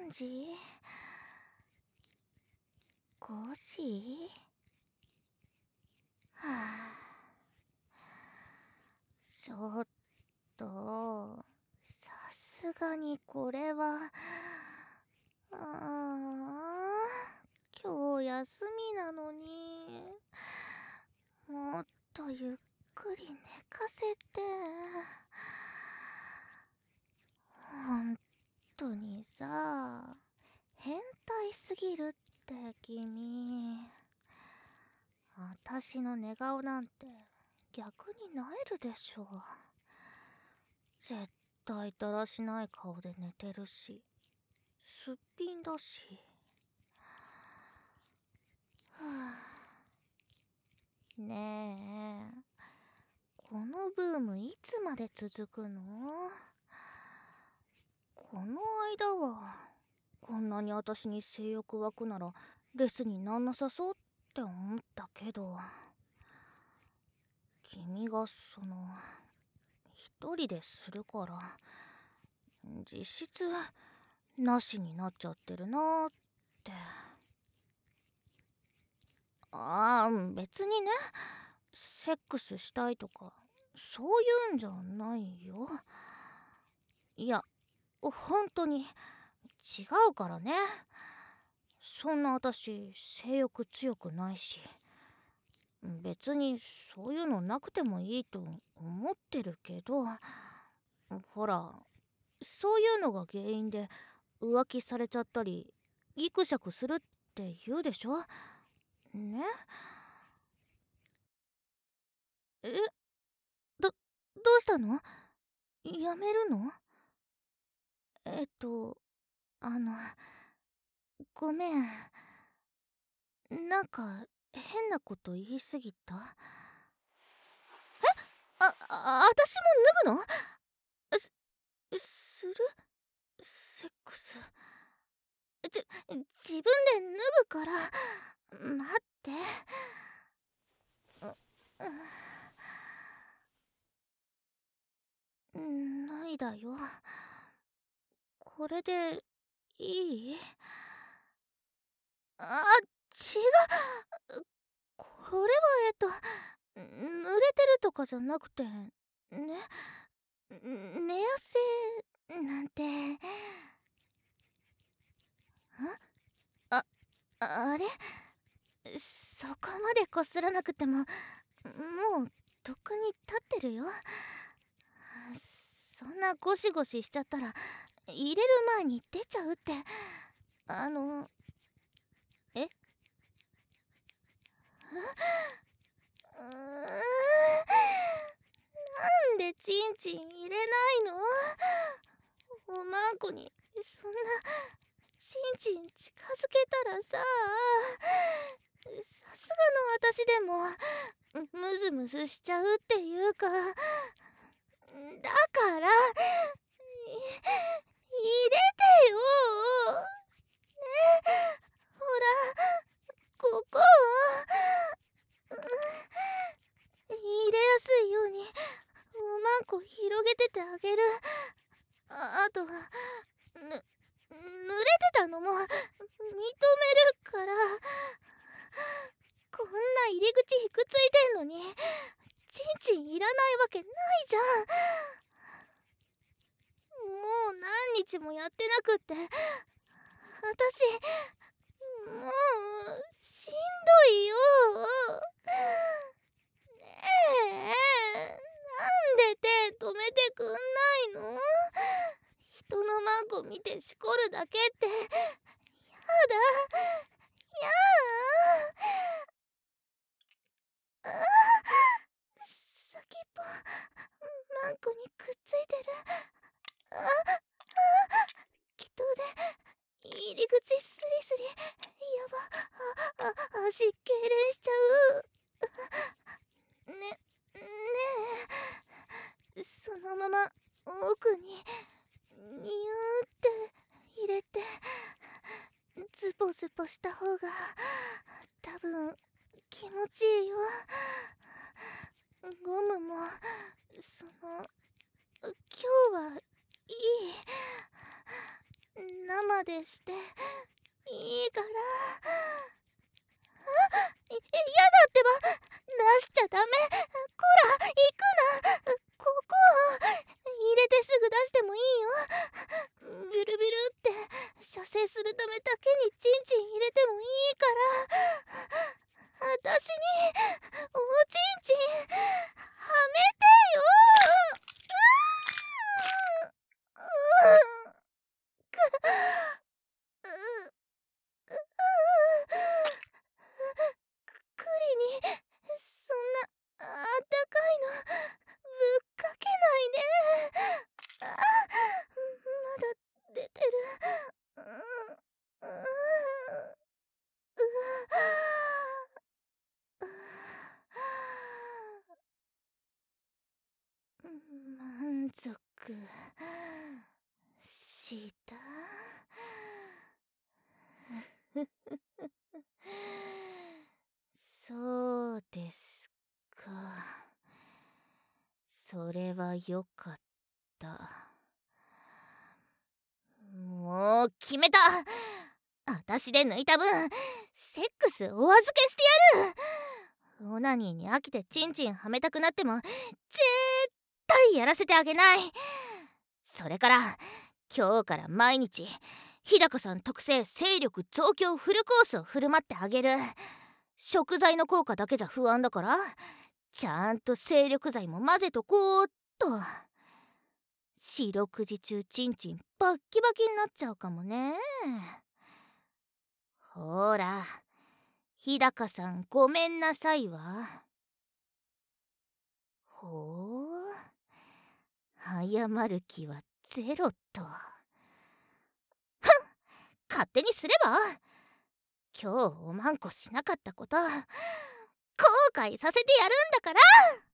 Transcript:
時？ 5 時？はあ、ちょっと、さすがにこれは、今日休みなのに、もっとゆっくり寝かせて。ほんとにさ、変態すぎるって君。私の寝顔なんて逆に萎えるでしょ。絶対だらしない顔で寝てるし、すっぴんだし。はあ、ねえ、このブームいつまで続くの？この間はこんなに私に性欲湧くならレスになんなさそうって思ったけど、君が一人でするから実質なしになっちゃってるなーって。別にね、セックスしたいとかそういうんじゃないよ。いや、本当に違うからね。そんな私性欲強くないし、別にそういうのなくてもいいと思ってるけど、ほら、そういうのが原因で浮気されちゃったりギクシャクするって言うでしょね。え、どうしたの？やめるの？えっとあのごめん、なんか変なこと言いすぎた？私も脱ぐの？する？セックス？自分で脱ぐから。待って。脱いだよ。これでいい？違う。これは濡れてるとかじゃなくてね、寝汗なんて。ああれ、そこまでこすらなくてももうとっくに立ってるよ。そんなゴシゴシしちゃったら入れる前に出ちゃうって。えなんでチンチン入れないの？おまんこにそんなチンチン近づけたらさ、さすがの私でもムズムズしちゃうっていうか、だから入れてよ。ね、ほら、ここ入れやすいようにおまんこ広げててあげる。あと濡れてたのも認めるから。こんな入り口ひくついてんのにチンチンいらないわけないじゃん。もう何日もやってなくって、私もうしんどいよ。ねえ、なんで手止めてくんないの？人のマンコ見てしこるだけってやだ、やあ。先っぽマンコにくっついてる。気筒で入り口スリスリ。やば、足痙攣しちゃう。ねえ、そのまま奥にニューって入れてズボズボした方が多分気持ちいいよ。ゴムも今日はいい。生までしていいから。やだってば、出しちゃダメ。こら、行くな。ここ入れてすぐ出してもいいよ。ビュルビュルって射精するためだけにチンチン入れてもいいから。私におちんちんはめてよ。クリにそんなあったかいのぶっかけないで。まだ出てる。満足した。そうですか。それはよかった。もう決めた。私で抜いた分セックスお預けしてやる。オナニーに飽きてチンチンはめたくなっても絶対やらせてあげない。それから今日から毎日日高さん特製精力増強フルコースを振る舞ってあげる。食材の効果だけじゃ不安だからちゃんと精力剤も混ぜとこうっと。四六時中チンチンバッキバキになっちゃうかもね。ほら日高さんごめんなさいわ。ほう、謝る気はゼロと。勝手にすれば。今日おまんこしなかったこと後悔させてやるんだから。